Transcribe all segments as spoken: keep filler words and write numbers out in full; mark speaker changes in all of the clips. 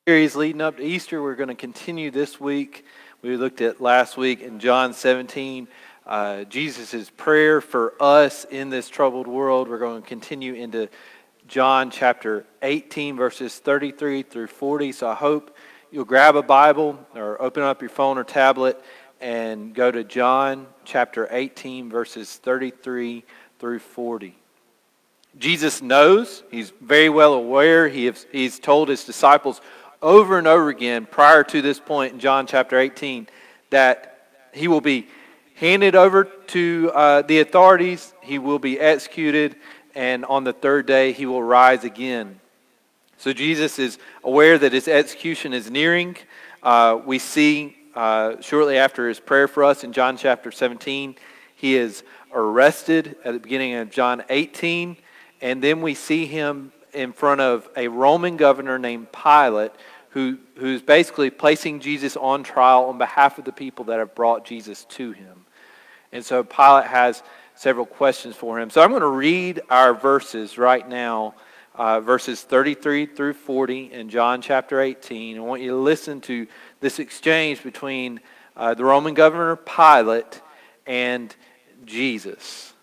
Speaker 1: Series leading up to Easter. We're going to continue this week. We looked at last week in John seventeen, uh, Jesus' prayer for us in this troubled world. We're going to continue into John chapter eighteen, verses thirty-three through forty. So I hope you'll grab a Bible or open up your phone or tablet and go to John chapter eighteen, verses thirty-three through forty. Jesus knows, he's very well aware, he has, he's told his disciples over and over again prior to this point in John chapter eighteen that he will be handed over to uh, the authorities, he will be executed, and on the third day he will rise again. So Jesus is aware that his execution is nearing. Uh, we see uh, shortly after his prayer for us in John chapter seventeen, he is arrested at the beginning of John eighteen, and then we see him in front of a Roman governor named Pilate, who who's basically placing Jesus on trial on behalf of the people that have brought Jesus to him. And so Pilate has several questions for him. So I'm going to read our verses right now, uh, verses thirty-three through forty in John chapter eighteen. I want you to listen to this exchange between uh, the Roman governor Pilate and Jesus.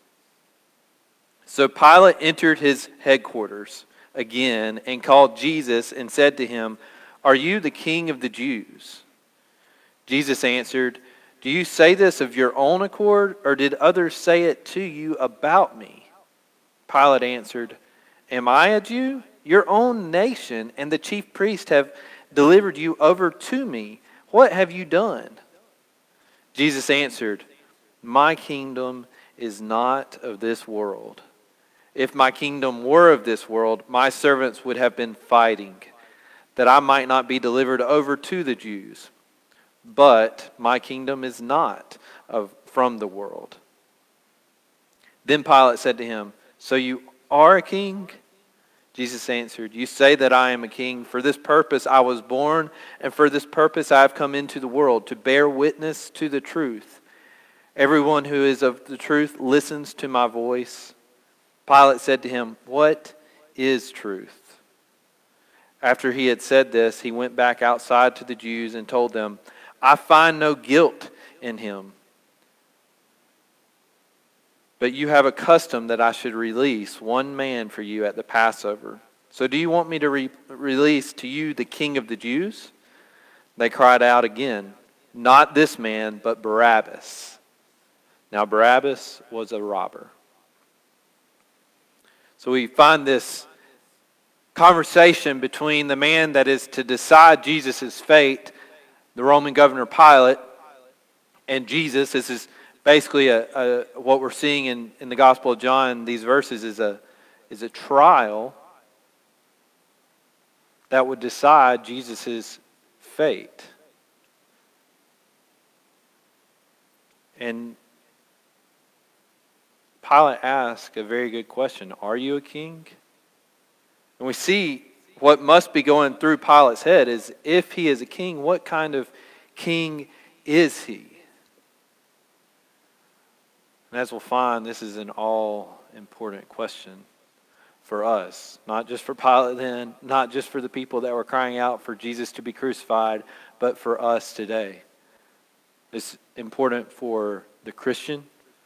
Speaker 1: So Pilate entered his headquarters again and called Jesus and said to him, "Are you the king of the Jews?" Jesus answered, "Do you say this of your own accord, or did others say it to you about me?" Pilate answered, "Am I a Jew? Your own nation and the chief priests have delivered you over to me. What have you done?" Jesus answered, "My kingdom is not of this world. If my kingdom were of this world, my servants would have been fighting, that I might not be delivered over to the Jews. But my kingdom is not of from the world." Then Pilate said to him, "So you are a king?" Jesus answered, "You say that I am a king. For this purpose I was born, and for this purpose I have come into the world, to bear witness to the truth. Everyone who is of the truth listens to my voice." Pilate said to him, "What is truth?" After he had said this, he went back outside to the Jews and told them, "I find no guilt in him. But you have a custom that I should release one man for you at the Passover. So do you want me to re- release to you the king of the Jews?" They cried out again, "Not this man, but Barabbas." Now Barabbas was a robber. So we find this conversation between the man that is to decide Jesus' fate, the Roman governor Pilate, and Jesus. This is basically a, a what we're seeing in, in the Gospel of John. These verses is a is a trial that would decide Jesus' fate. And Pilate asked a very good question. Are you a king? And we see what must be going through Pilate's head is, if he is a king, what kind of king is he? And as we'll find, this is an all-important question for us. Not just for Pilate then, not just for the people that were crying out for Jesus to be crucified, but for us today. It's important for the Christian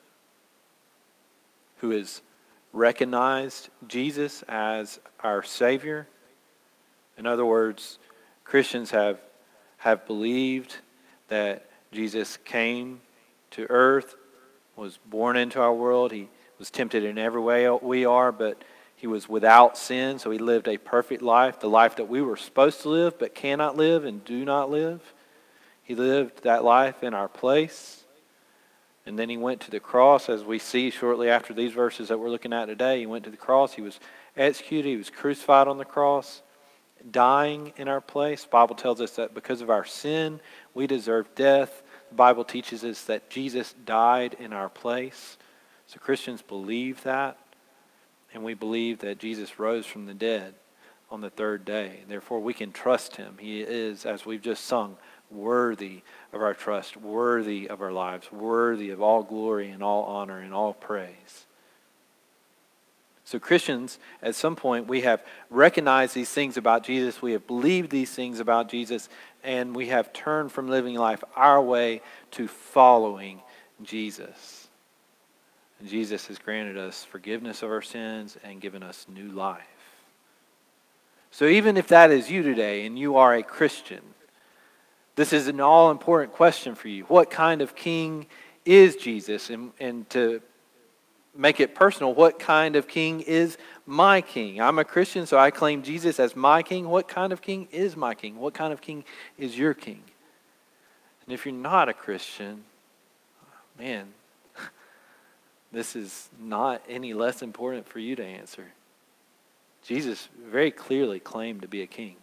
Speaker 1: who has recognized Jesus as our Savior. In other words, Christians have, have believed that Jesus came to earth, was born into our world. He was tempted in every way we are, but he was without sin, so he lived a perfect life, the life that we were supposed to live but cannot live and do not live. He lived that life in our place. And then he went to the cross, as we see shortly after these verses that we're looking at today. He went to the cross. He was executed. He was crucified on the cross, dying in our place. The Bible tells us that because of our sin, we deserve death. The Bible teaches us that Jesus died in our place. So Christians believe that, and we believe that Jesus rose from the dead on the third day. Therefore, we can trust him. He is, as we've just sung, worthy of our trust, worthy of our lives, worthy of all glory and all honor and all praise. So Christians, at some point, we have recognized these things about Jesus. We have believed these things about Jesus. And we have turned from living life our way to following Jesus. And Jesus has granted us forgiveness of our sins and given us new life. So even if that is you today and you are a Christian, this is an all-important question for you. What kind of king is Jesus? And, and to make it personal, what kind of king is my king? I'm a Christian, so I claim Jesus as my king. What kind of king is my king? What kind of king is your king? And if you're not a Christian, man, this is not any less important for you to answer. Jesus very clearly claimed to be a king.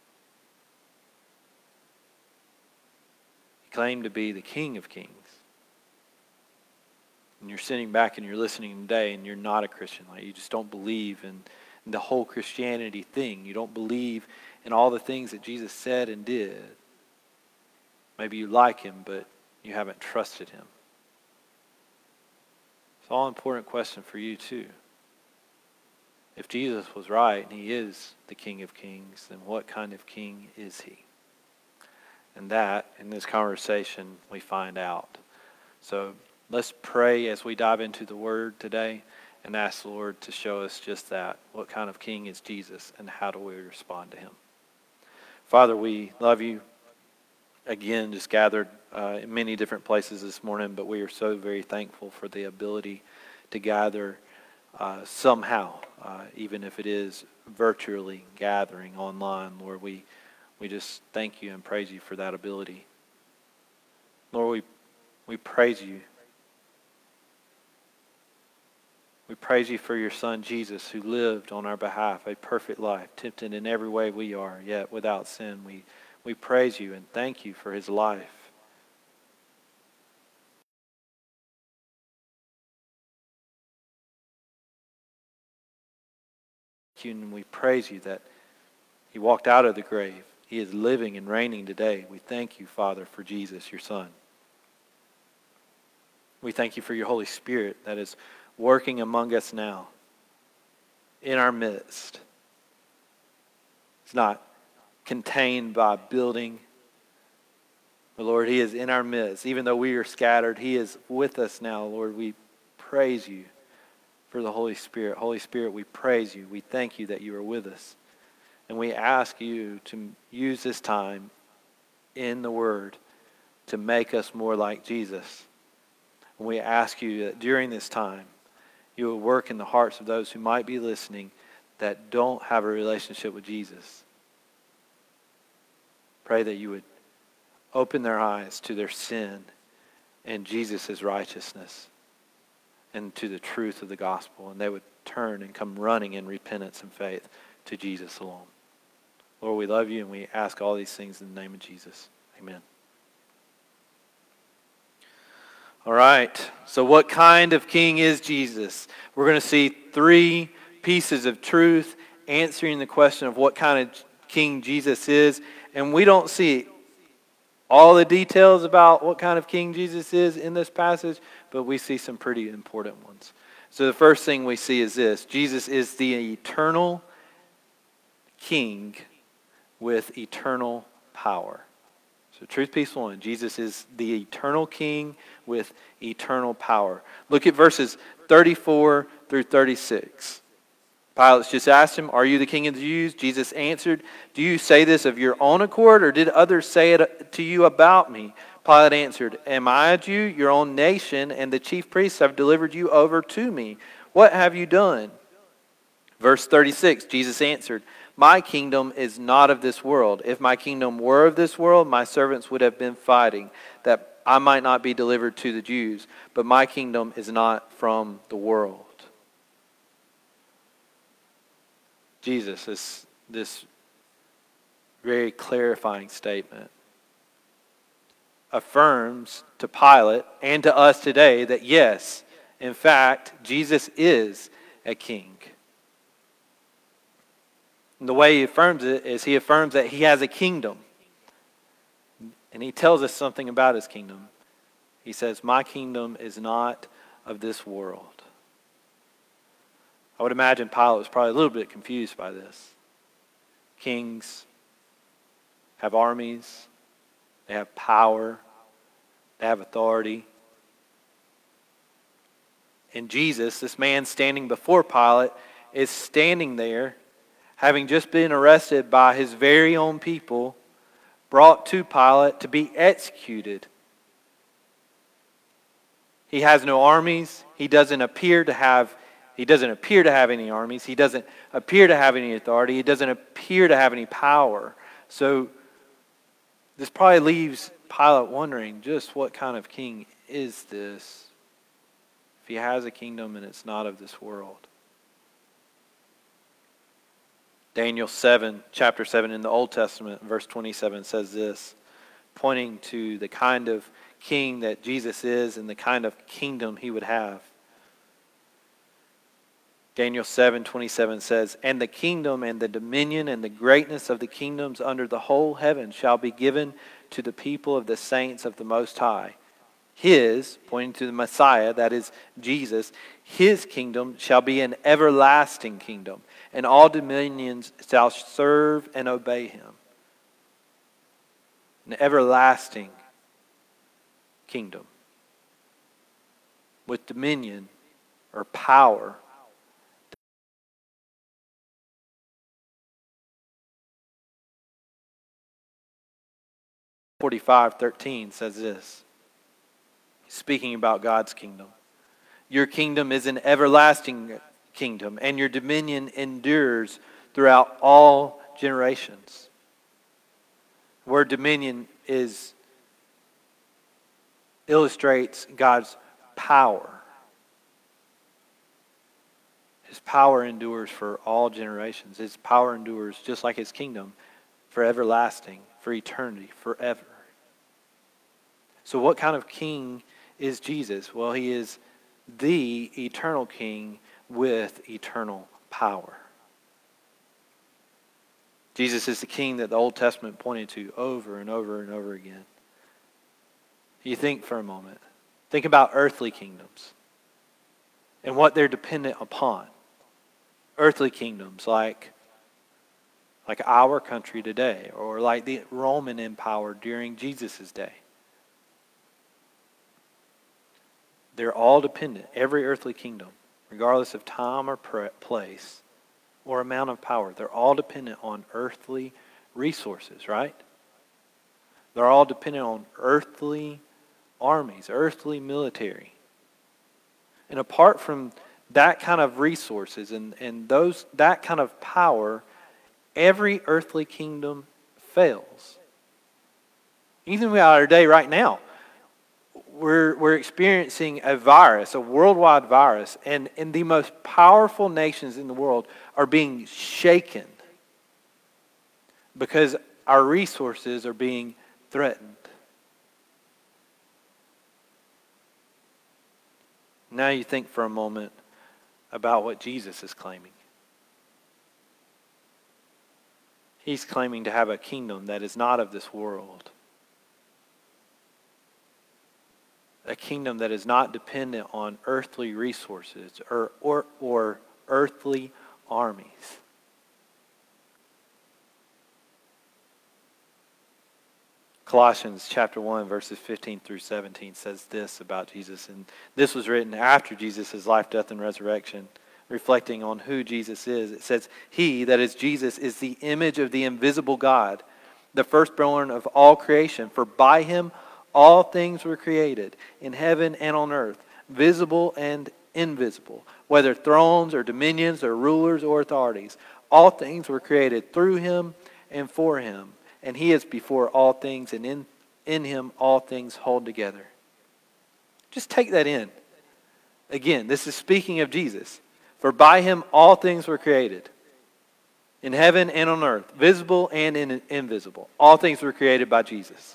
Speaker 1: He claimed to be the King of Kings. And you're sitting back and you're listening today and you're not a Christian. Like you just don't believe in, in the whole Christianity thing. You don't believe in all the things that Jesus said and did. Maybe you like him, but you haven't trusted him. It's all important question for you too. If Jesus was right and he is the King of Kings, then what kind of king is he? And that, in this conversation, we find out. So let's pray as we dive into the Word today and ask the Lord to show us just that. What kind of king is Jesus and how do we respond to him? Father, we love you. Again, just gathered uh, in many different places this morning, but we are so very thankful for the ability to gather uh, somehow, uh, even if it is virtually gathering online. Lord, we, we just thank you and praise you for that ability. Lord, we, we praise you. We praise you for your Son, Jesus, who lived on our behalf a perfect life, tempted in every way we are, yet without sin. We, we praise you and thank you for his life. And we praise you that he walked out of the grave. He is living and reigning today. We thank you, Father, for Jesus, your Son. We thank you for your Holy Spirit that is working among us now, in our midst. It's not contained by a building. But Lord, he is in our midst. Even though we are scattered, he is with us now. Lord, we praise you for the Holy Spirit. Holy Spirit, we praise you. We thank you that you are with us. And we ask you to use this time in the Word to make us more like Jesus. And we ask you that during this time, you will work in the hearts of those who might be listening that don't have a relationship with Jesus. Pray that you would open their eyes to their sin and Jesus' righteousness and to the truth of the gospel, and they would turn and come running in repentance and faith to Jesus alone. Lord, we love you and we ask all these things in the name of Jesus. Amen. All right, so what kind of king is Jesus? We're going to see three pieces of truth answering the question of what kind of king Jesus is. And we don't see all the details about what kind of king Jesus is in this passage, but we see some pretty important ones. So the first thing we see is this: Jesus is the eternal king with eternal power. So truth piece one, Jesus is the eternal king with eternal power. Look at verses thirty-four through thirty-six. Pilate just asked him, "Are you the king of the Jews?" Jesus answered, "Do you say this of your own accord, or did others say it to you about me?" Pilate answered, "Am I a Jew? Your own nation and the chief priests have delivered you over to me. What have you done?" Verse thirty-six, Jesus answered, "My kingdom is not of this world. If my kingdom were of this world, my servants would have been fighting, that I might not be delivered to the Jews. But my kingdom is not from the world." Jesus is this very clarifying statement. Affirms to Pilate and to us today that yes, in fact, Jesus is a king. And the way he affirms it is he affirms that he has a kingdom. And he tells us something about his kingdom. He says, "My kingdom is not of this world." I would imagine Pilate was probably a little bit confused by this. Kings have armies, they have power, they have authority. And Jesus, this man standing before Pilate, is standing there, having just been arrested by his very own people, brought to Pilate to be executed. He has no armies. He doesn't appear to have He doesn't appear to have any armies. He doesn't appear to have any authority. He doesn't appear to have any power. So this probably leaves Pilate wondering, just what kind of king is this? If he has a kingdom and it's not of this world. Daniel seven, chapter seven in the Old Testament, verse twenty-seven says this, pointing to the kind of king that Jesus is and the kind of kingdom he would have. Daniel seven twenty-seven says, "And the kingdom and the dominion and the greatness of the kingdoms under the whole heaven shall be given to the people of the saints of the Most High. His," pointing to the Messiah, that is Jesus, "his kingdom shall be an everlasting kingdom, and all dominions shall serve and obey him." An everlasting kingdom with dominion or power. forty-five thirteen says this, speaking about God's kingdom. "Your kingdom is an everlasting kingdom, and your dominion endures throughout all generations." The word dominion is illustrates God's power. His power endures for all generations. His power endures just like his kingdom for everlasting, for eternity, forever. So what kind of king is Jesus? Well, he is the eternal king with eternal power. Jesus is the king that the Old Testament pointed to over and over and over again. You think for a moment. Think about earthly kingdoms and what they're dependent upon. Earthly kingdoms like, like our country today, or like the Roman Empire during Jesus' day. They're all dependent, every earthly kingdom, regardless of time or place or amount of power. They're all dependent on earthly resources, right? They're all dependent on earthly armies, earthly military. And apart from that kind of resources and, and those that kind of power, every earthly kingdom fails. Even in our day right now, we're, we're experiencing a virus, a worldwide virus, and, and the most powerful nations in the world are being shaken because our resources are being threatened. Now you think for a moment about what Jesus is claiming. He's claiming to have a kingdom that is not of this world. A kingdom that is not dependent on earthly resources or, or, or earthly armies. Colossians chapter one, verses fifteen through seventeen says this about Jesus. And this was written after Jesus' life, death, and resurrection, reflecting on who Jesus is. It says, "He," that is Jesus, "is the image of the invisible God, the firstborn of all creation. For by him all things were created, in heaven and on earth, visible and invisible, whether thrones or dominions or rulers or authorities. All things were created through him and for him. And he is before all things, and in, in him all things hold together." Just take that in. Again, this is speaking of Jesus. For by him all things were created, in heaven and on earth, visible and in, invisible. All things were created by Jesus.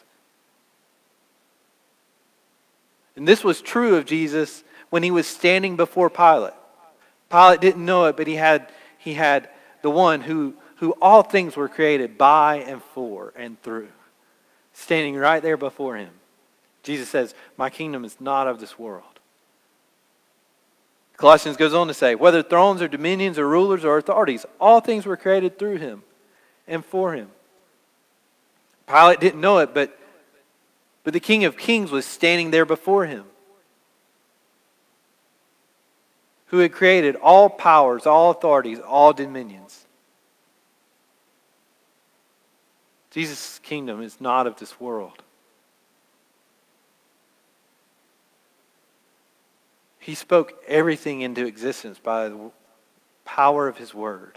Speaker 1: And this was true of Jesus when he was standing before Pilate. Pilate didn't know it, but he had, he had the one who, who all things were created by and for and through, standing right there before him. Jesus says, "My kingdom is not of this world." Colossians goes on to say, whether thrones or dominions or rulers or authorities, all things were created through him and for him. Pilate didn't know it, but, but the King of Kings was standing there before him, who had created all powers, all authorities, all dominions. Jesus' kingdom is not of this world. He spoke everything into existence by the power of his word.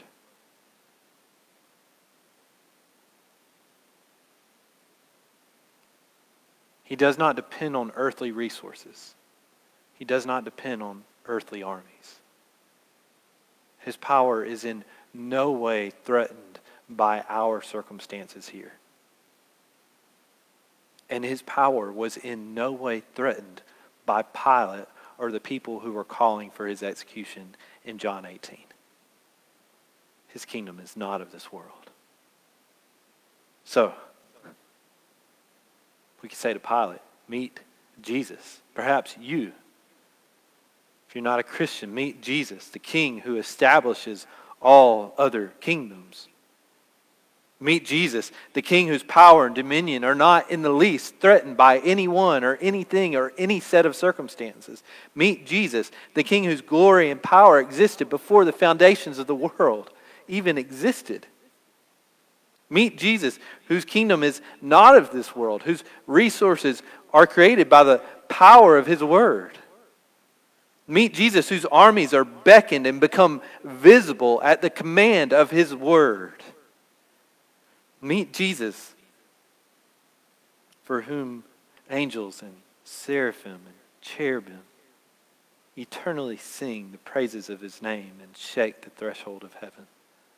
Speaker 1: He does not depend on earthly resources. He does not depend on earthly armies. His power is in no way threatened by our circumstances here. And his power was in no way threatened by Pilate or the people who were calling for his execution in John eighteen. His kingdom is not of this world. So, we could say to Pilate, meet Jesus. Perhaps you, if you're not a Christian, meet Jesus, the King who establishes all other kingdoms. Meet Jesus, the King whose power and dominion are not in the least threatened by anyone or anything or any set of circumstances. Meet Jesus, the King whose glory and power existed before the foundations of the world even existed. Meet Jesus, whose kingdom is not of this world, whose resources are created by the power of his word. Meet Jesus, whose armies are beckoned and become visible at the command of his word. Meet Jesus, for whom angels and seraphim and cherubim eternally sing the praises of his name and shake the threshold of heaven.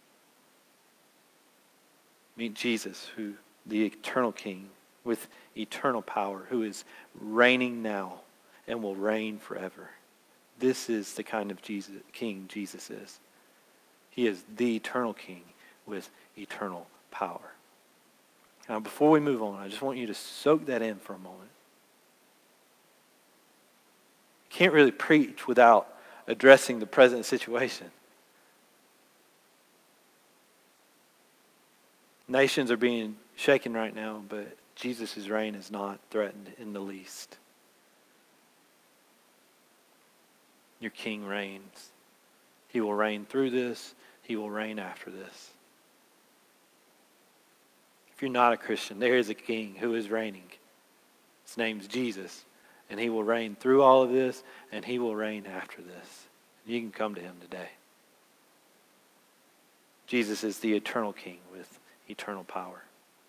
Speaker 1: Meet Jesus, who the eternal King with eternal power, who is reigning now and will reign forever. This is the kind of Jesus, King Jesus is. He is the eternal King with eternal power. Now, before we move on, I just want you to soak that in for a moment. You can't really preach without addressing the present situation. Nations are being shaken right now, but Jesus' reign is not threatened in the least. Your King reigns. He will reign through this. He will reign after this. If you're not a Christian, there is a King who is reigning. His name's Jesus. And he will reign through all of this, and he will reign after this. You can come to him today. Jesus is the eternal King with eternal power.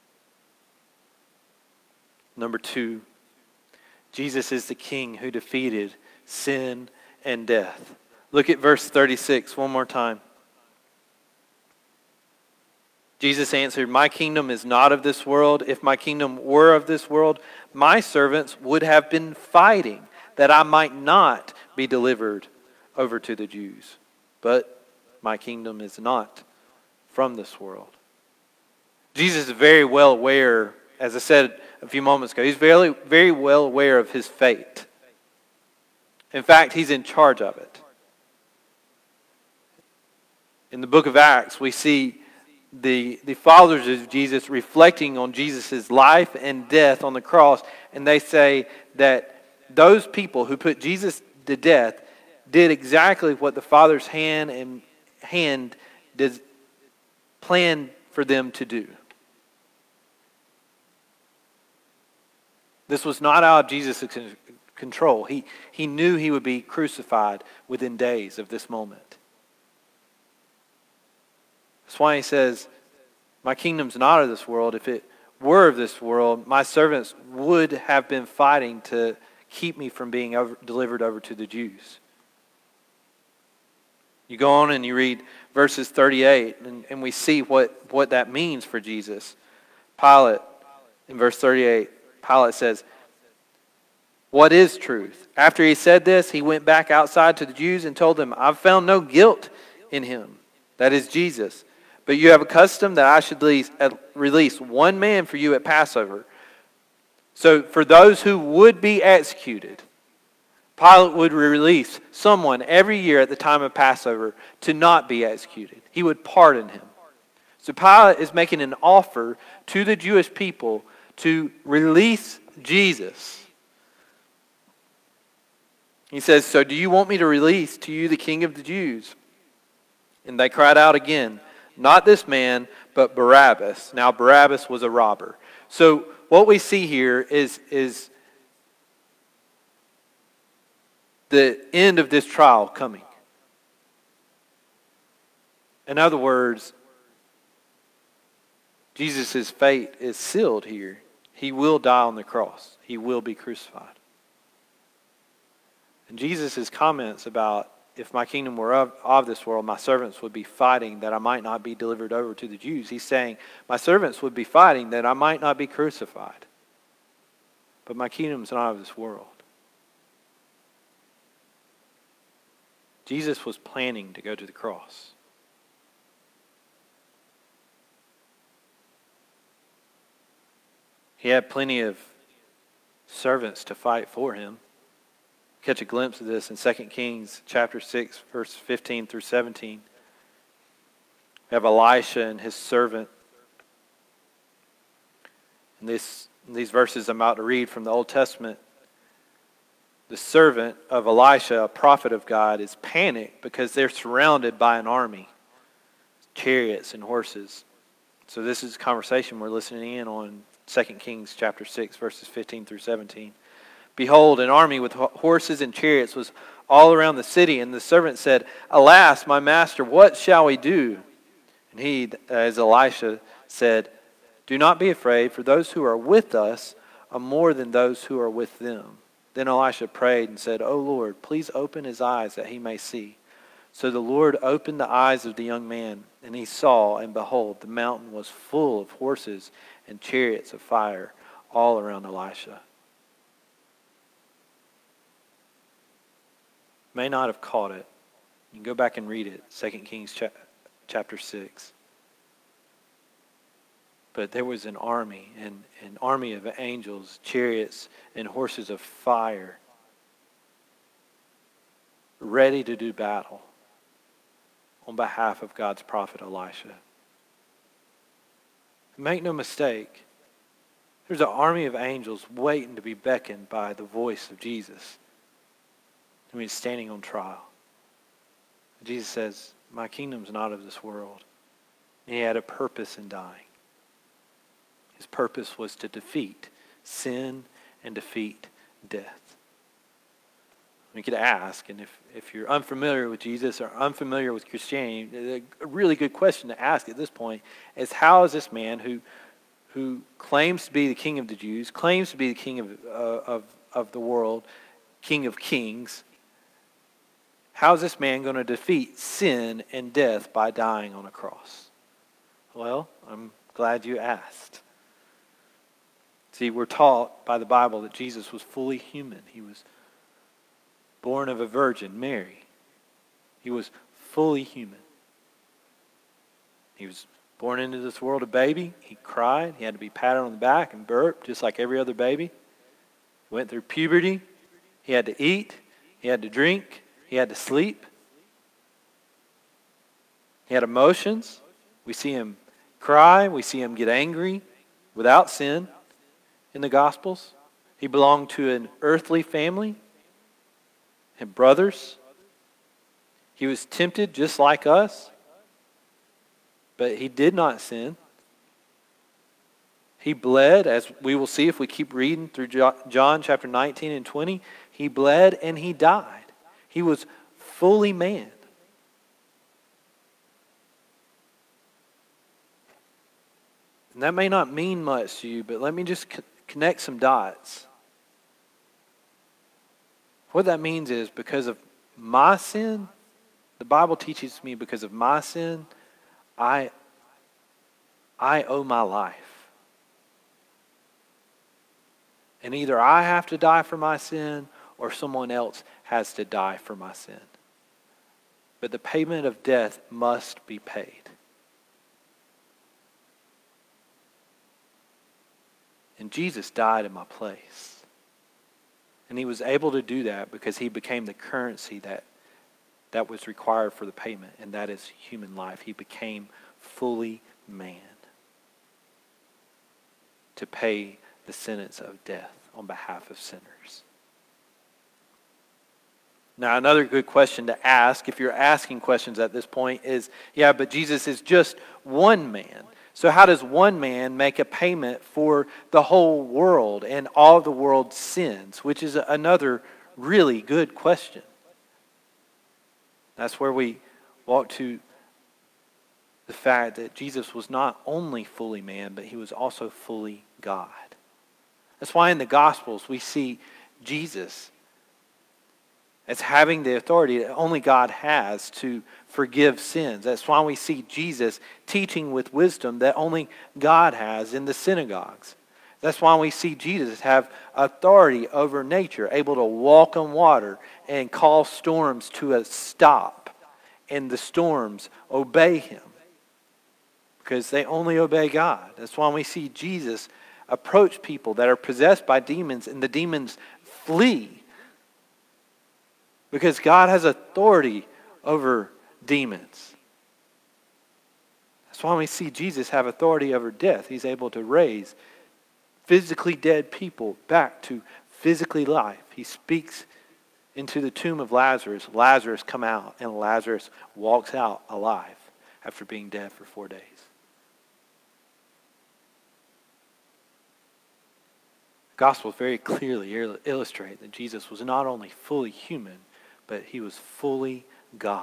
Speaker 1: Number two, Jesus is the King who defeated sin and death. Look at verse thirty-six one more time. Jesus answered, my kingdom is not of this world. If my kingdom were of this world, my servants would have been fighting that I might not be delivered over to the Jews. But my kingdom is not from this world. Jesus is very well aware, as I said a few moments ago, he's very, very well aware of his fate. In fact, he's in charge of it. In the book of Acts, we see the, the followers of Jesus reflecting on Jesus' life and death on the cross, and they say that those people who put Jesus to death did exactly what the Father's hand and hand did, planned for them to do. This was not out of Jesus' control. He, he knew he would be crucified within days of this moment. That's why he says, my kingdom's not of this world. If it were of this world, my servants would have been fighting to keep me from being over, delivered over to the Jews. You go on and you read verses thirty-eight, and, and we see what, what that means for Jesus. Pilate, in verse thirty-eight, Pilate says, what is truth? After he said this, he went back outside to the Jews and told them, I've found no guilt in him, that is Jesus. But you have a custom that I should release one man for you at Passover. So for those who would be executed, Pilate would release someone every year at the time of Passover to not be executed. He would pardon him. So Pilate is making an offer to the Jewish people to release Jesus. He says, "So do you want me to release to you the King of the Jews?" And they cried out again, "Not this man, but Barabbas." Now Barabbas was a robber. So what we see here is, is the end of this trial coming. In other words, Jesus' fate is sealed here. He will die on the cross. He will be crucified. And Jesus' comments about, if my kingdom were of, of this world, my servants would be fighting that I might not be delivered over to the Jews. He's saying, my servants would be fighting that I might not be crucified. But my kingdom is not of this world. Jesus was planning to go to the cross. He had plenty of servants to fight for him. Catch a glimpse of this in Second Kings chapter six, verse fifteen through seventeen. We have Elisha and his servant. And this, in these verses I'm about to read from the Old Testament, the servant of Elisha, a prophet of God, is panicked because they're surrounded by an army, chariots and horses. So this is a conversation we're listening in on Second Kings chapter six, verses fifteen through seventeen. Behold, an army with horses and chariots was all around the city, and the servant said, "Alas, my master, what shall we do?" And he, as Elisha, said, "Do not be afraid, for those who are with us are more than those who are with them." Then Elisha prayed and said, "O Lord, please open his eyes that he may see." So the Lord opened the eyes of the young man, and he saw, and behold, the mountain was full of horses and chariots of fire all around Elisha. May not have caught it. You can go back and read it, Second Kings cha- chapter six. But there was an army, and an army of angels, chariots, and horses of fire, ready to do battle on behalf of God's prophet Elisha. Make no mistake, there's an army of angels waiting to be beckoned by the voice of Jesus. I mean, standing on trial. Jesus says, my kingdom's not of this world. And he had a purpose in dying. His purpose was to defeat sin and defeat death. We could ask, and if, if you're unfamiliar with Jesus or unfamiliar with Christianity, a really good question to ask at this point is, how is this man who who claims to be the king of the Jews, claims to be the king of, uh, of, of the world, king of kings, how is this man going to defeat sin and death by dying on a cross? Well, I'm glad you asked. See, we're taught by the Bible that Jesus was fully human. He was born of a virgin, Mary. He was fully human. He was born into this world a baby. He cried. He had to be patted on the back and burped just like every other baby. He went through puberty. He had to eat. He had to drink. He had to sleep. He had emotions. We see him cry. We see him get angry without sin in the Gospels. He belonged to an earthly family and brothers. He was tempted just like us, but he did not sin. He bled, as we will see if we keep reading through John chapter nineteen and twenty. He bled and he died. He was fully man. And that may not mean much to you, but let me just connect some dots. What that means is, because of my sin, the Bible teaches me because of my sin, I, I owe my life. And either I have to die for my sin or someone else has to die for my sin. But the payment of death must be paid. And Jesus died in my place. And he was able to do that because he became the currency that, that was required for the payment, and that is human life. He became fully man to pay the sentence of death on behalf of sinners. Now, another good question to ask, if you're asking questions at this point, is, yeah, but Jesus is just one man. So how does one man make a payment for the whole world and all of the world's sins? Which is another really good question. That's where we walk to the fact that Jesus was not only fully man, but he was also fully God. That's why in the Gospels we see Jesus as having the authority that only God has to forgive sins. That's why we see Jesus teaching with wisdom that only God has in the synagogues. That's why we see Jesus have authority over nature, able to walk on water and call storms to a stop, and the storms obey him because they only obey God. That's why we see Jesus approach people that are possessed by demons, and the demons flee because God has authority over demons. That's why we see Jesus have authority over death. He's able to raise physically dead people back to physically life. He speaks into the tomb of Lazarus. Lazarus come out, and Lazarus walks out alive after being dead for four days. The Gospels very clearly illustrate that Jesus was not only fully human, but he was fully God.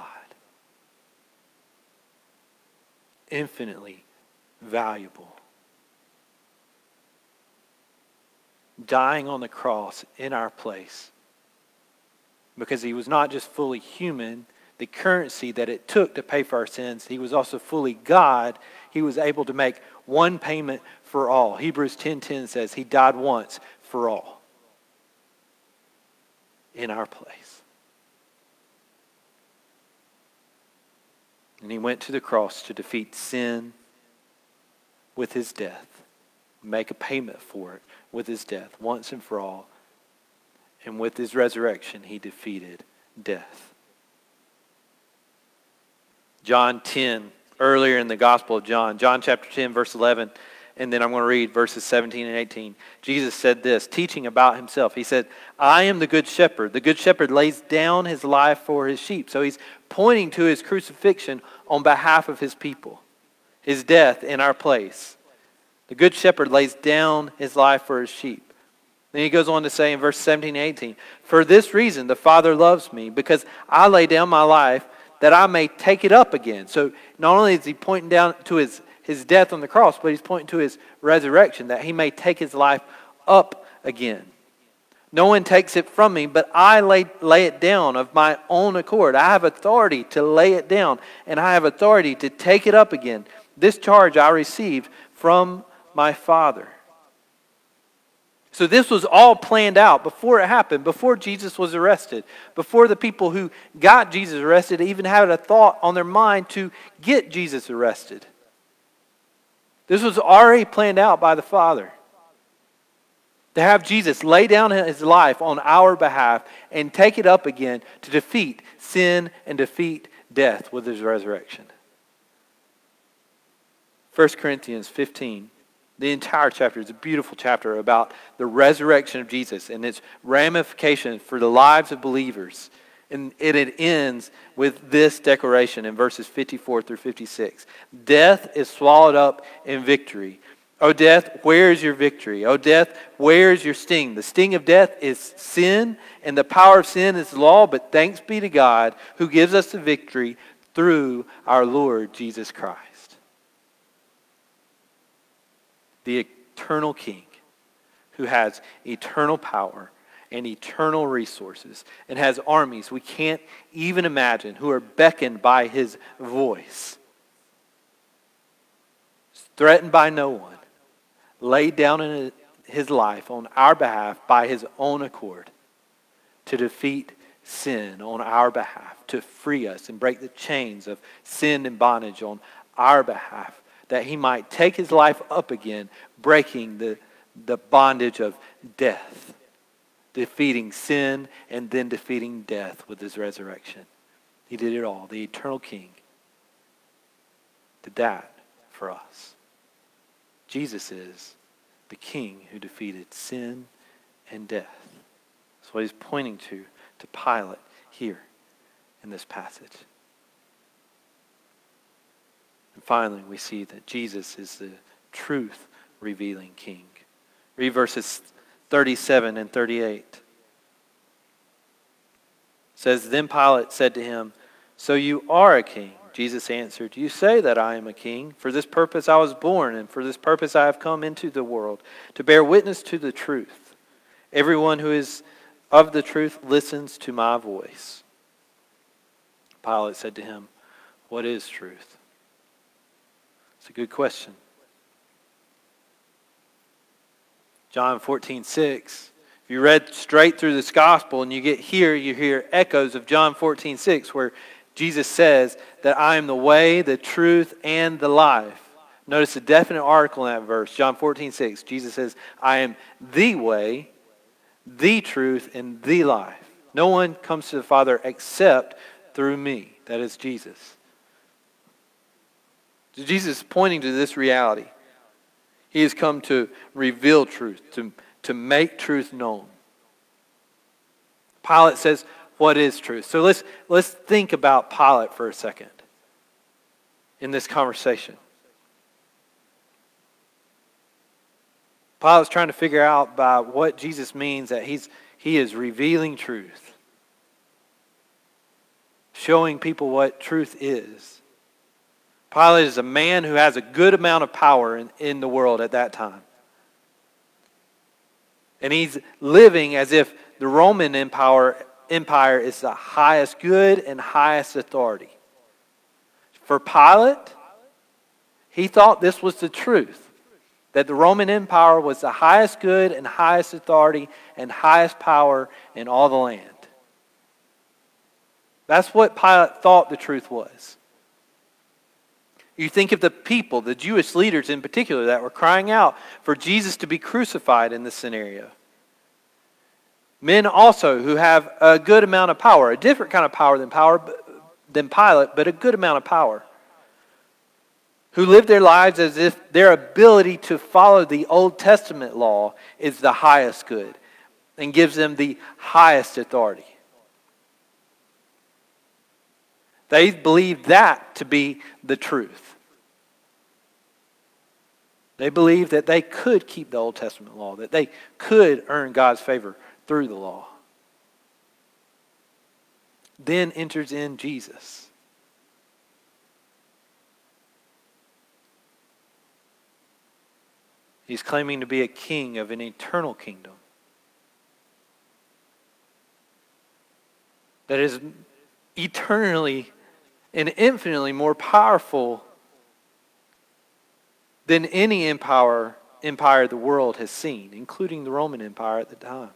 Speaker 1: Infinitely valuable. Dying on the cross in our place. Because he was not just fully human, the currency that it took to pay for our sins, he was also fully God. He was able to make one payment for all. Hebrews ten ten says he died once for all. In our place. And he went to the cross to defeat sin with his death. Make a payment for it with his death once and for all. And with his resurrection, he defeated death. John ten, earlier in the Gospel of John, John chapter ten, verse eleven, and then I'm going to read verses seventeen and eighteen. Jesus said this, teaching about himself. He said, I am the good shepherd. The good shepherd lays down his life for his sheep. So he's pointing to his crucifixion on behalf of his people. His death in our place. The good shepherd lays down his life for his sheep. Then he goes on to say in verse seventeen and eighteen, for this reason the Father loves me, because I lay down my life that I may take it up again. So not only is he pointing down to his his death on the cross, but he's pointing to his resurrection, that he may take his life up again. No one takes it from me, but I lay, lay it down of my own accord. I have authority to lay it down, and I have authority to take it up again. This charge I received from my Father. So this was all planned out before it happened, before Jesus was arrested, before the people who got Jesus arrested even had a thought on their mind to get Jesus arrested. This was already planned out by the Father. To have Jesus lay down his life on our behalf and take it up again to defeat sin and defeat death with his resurrection. First Corinthians fifteen, the entire chapter is a beautiful chapter about the resurrection of Jesus and its ramifications for the lives of believers. And it, it ends with this declaration in verses fifty-four through fifty-six. Death is swallowed up in victory. O death, where is your victory? O death, where is your sting? The sting of death is sin, and the power of sin is law, but thanks be to God who gives us the victory through our Lord Jesus Christ. The eternal King who has eternal power and eternal resources, and has armies we can't even imagine who are beckoned by his voice. Threatened by no one, laid down in his life on our behalf by his own accord to defeat sin on our behalf, to free us and break the chains of sin and bondage on our behalf, that he might take his life up again, breaking the, the bondage of death. defeating sin and then defeating death with his resurrection. He did it all. The eternal King did that for us. Jesus is the King who defeated sin and death. That's what he's pointing to, to Pilate here in this passage. And finally, we see that Jesus is the truth-revealing King. Read verses thirty-seven and thirty-eight. It says, Then Pilate said to him, So you are a king? Jesus answered, You say that I am a king. For this purpose I was born, and for this purpose I have come into the world, to bear witness to the truth. Everyone who is of the truth listens to my voice. Pilate said to him, What is truth? It's a good question. John fourteen six. If you read straight through this gospel and you get here, you hear echoes of John fourteen six, where Jesus says that I am the way, the truth, and the life. Notice a definite article in that verse, John fourteen six. Jesus says, I am the way, the truth, and the life. No one comes to the Father except through me. That is Jesus. So Jesus is pointing to this reality. He has come to reveal truth, to, to make truth known. Pilate says, what is truth? So let's, let's think about Pilate for a second in this conversation. Pilate's trying to figure out by what Jesus means that he's, he is revealing truth, showing people what truth is. Pilate is a man who has a good amount of power in, in the world at that time. And he's living as if the Roman Empire, Empire is the highest good and highest authority. For Pilate, he thought this was the truth, that the Roman Empire was the highest good and highest authority and highest power in all the land. That's what Pilate thought the truth was. You think of the people, the Jewish leaders in particular, that were crying out for Jesus to be crucified in this scenario. Men also who have a good amount of power, a different kind of power than power than Pilate, but a good amount of power. Who live their lives as if their ability to follow the Old Testament law is the highest good and gives them the highest authority. They believed that to be the truth. They believed that they could keep the Old Testament law, that they could earn God's favor through the law. Then enters in Jesus. He's claiming to be a king of an eternal kingdom that is eternally and infinitely more powerful than any empire, empire the world has seen, including the Roman Empire at the time.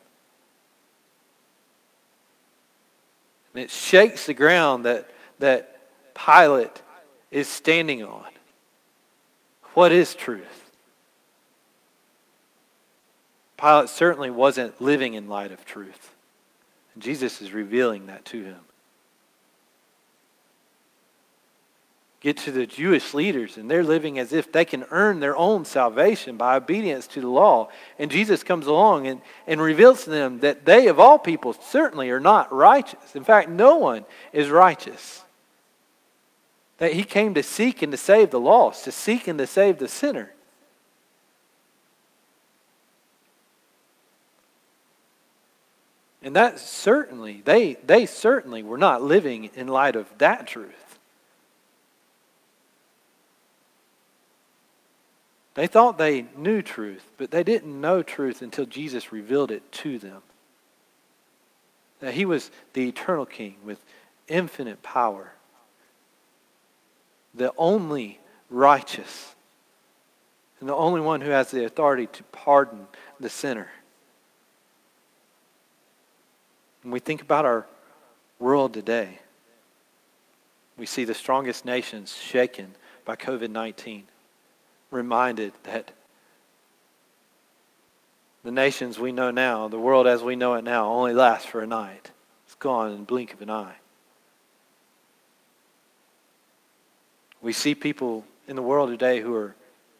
Speaker 1: And it shakes the ground that, that Pilate is standing on. What is truth? Pilate certainly wasn't living in light of truth. And Jesus is revealing that to him. Get to the Jewish leaders, and they're living as if they can earn their own salvation by obedience to the law. And Jesus comes along and, and reveals to them that they, of all people, certainly are not righteous. In fact, no one is righteous. That he came to seek and to save the lost, to seek and to save the sinner. And that certainly, they, they certainly were not living in light of that truth. They thought they knew truth, but they didn't know truth until Jesus revealed it to them. That he was the eternal king with infinite power. The only righteous. And the only one who has the authority to pardon the sinner. When we think about our world today, we see the strongest nations shaken by covid nineteen. Reminded that The nations we know now, the world as we know it now, only lasts for a night. It's gone in the blink of an eye. We see people in the world today who are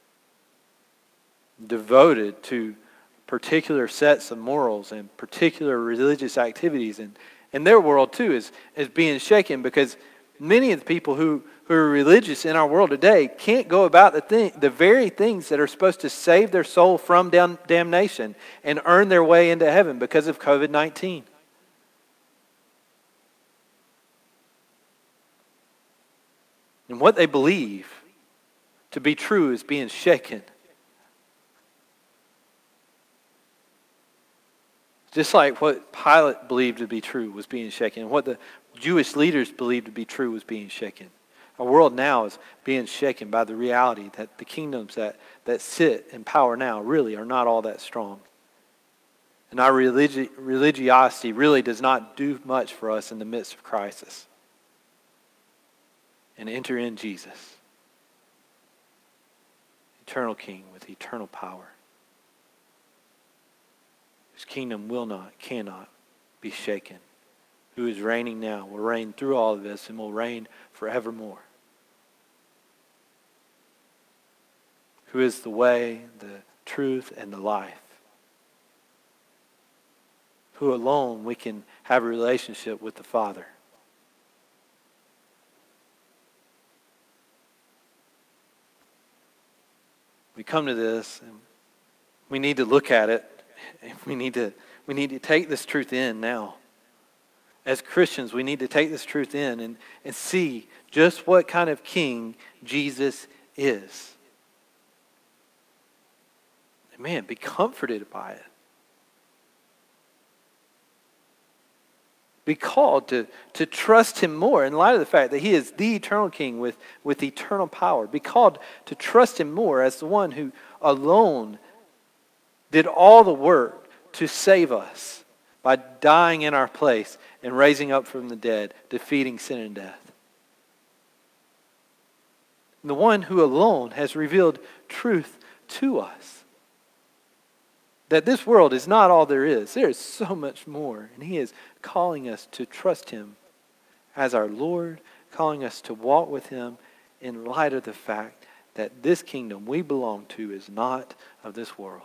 Speaker 1: devoted to particular sets of morals and particular religious activities. And, and their world, too, is, is being shaken because many of the people who, who are religious in our world today can't go about the thing, the very things that are supposed to save their soul from dam- damnation and earn their way into heaven because of covid nineteen. And what they believe to be true is being shaken. Just like what Pilate believed to be true was being shaken, and what the Jewish leaders believed to be true was being shaken. Our world now is being shaken by the reality that the kingdoms that, that sit in power now really are not all that strong. And our religi- religiosity really does not do much for us in the midst of crisis. And enter in Jesus, eternal King with eternal power, whose kingdom will not, cannot be shaken, who is reigning now, will reign through all of this, and will reign forevermore. Who is the way, the truth, and the life. Who alone we can have a relationship with the Father. We come to this, and we need to look at it. We need to, we need to take this truth in now. As Christians, we need to take this truth in and, and see just what kind of king Jesus is. And man, be comforted by it. Be called to, to trust him more in light of the fact that he is the eternal king with, with eternal power. Be called to trust him more as the one who alone did all the work to save us by dying in our place and raising up from the dead, defeating sin and death. The one who alone has revealed truth to us. That this world is not all there is. There is so much more. And he is calling us to trust him as our Lord, calling us to walk with him in light of the fact that this kingdom we belong to is not of this world.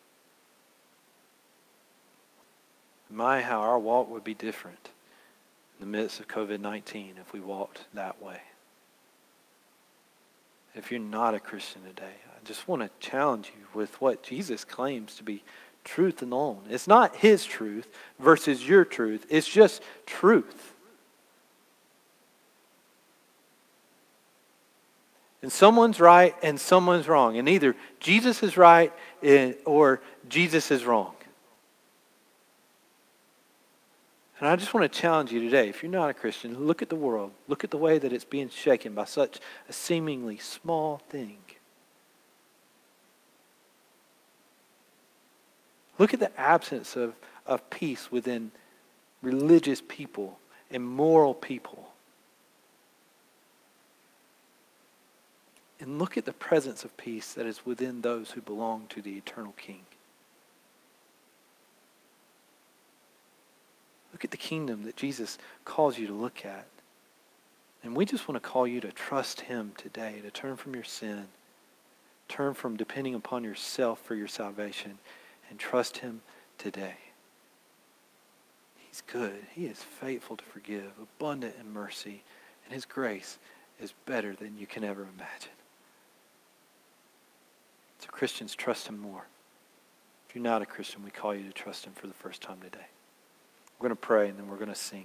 Speaker 1: My, how our walk would be different in the midst of covid nineteen if we walked that way. If you're not a Christian today, I just want to challenge you with what Jesus claims to be truth alone. It's not his truth versus your truth. It's just truth. And someone's right and someone's wrong. And either Jesus is right or Jesus is wrong. And I just want to challenge you today, if you're not a Christian, look at the world. Look at the way that it's being shaken by such a seemingly small thing. Look at the absence of, of peace within religious people and moral people. And look at the presence of peace that is within those who belong to the eternal King. Look at the kingdom that Jesus calls you to look at. And we just want to call you to trust him today, to turn from your sin, turn from depending upon yourself for your salvation, and trust him today. He's good. He is faithful to forgive, abundant in mercy, and his grace is better than you can ever imagine. So Christians, trust him more. If you're not a Christian, we call you to trust him for the first time today. We're going to pray and then we're going to sing.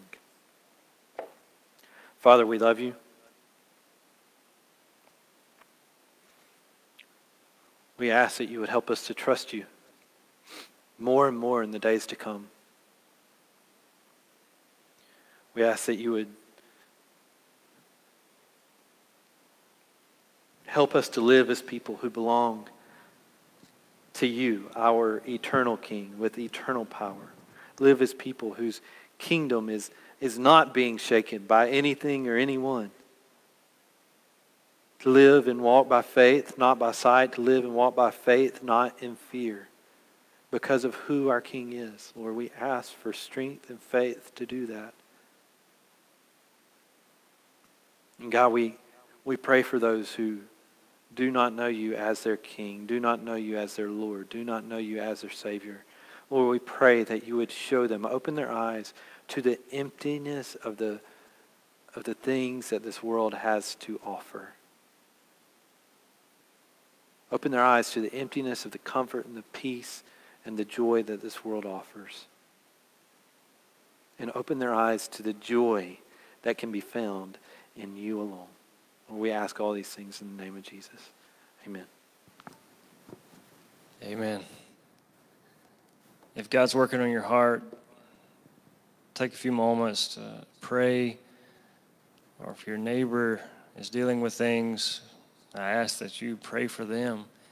Speaker 1: Father, we love you. We ask that you would help us to trust you more and more in the days to come. We ask that you would help us to live as people who belong to you, our eternal King with eternal power. Live as people whose kingdom is, is not being shaken by anything or anyone. To live and walk by faith, not by sight. To live and walk by faith, not in fear. because of who our King is. Lord, we ask for strength and faith to do that. And God, we, we pray for those who do not know you as their King, do not know you as their Lord, do not know you as their Savior. Lord, we pray that you would show them, open their eyes to the emptiness of the, of the things that this world has to offer. Open their eyes to the emptiness of the comfort and the peace and the joy that this world offers. And open their eyes to the joy that can be found in you alone. We ask all these things in the name of Jesus. Amen.
Speaker 2: Amen. If God's working on your heart, take a few moments to pray. Or if your neighbor is dealing with things, I ask that you pray for them.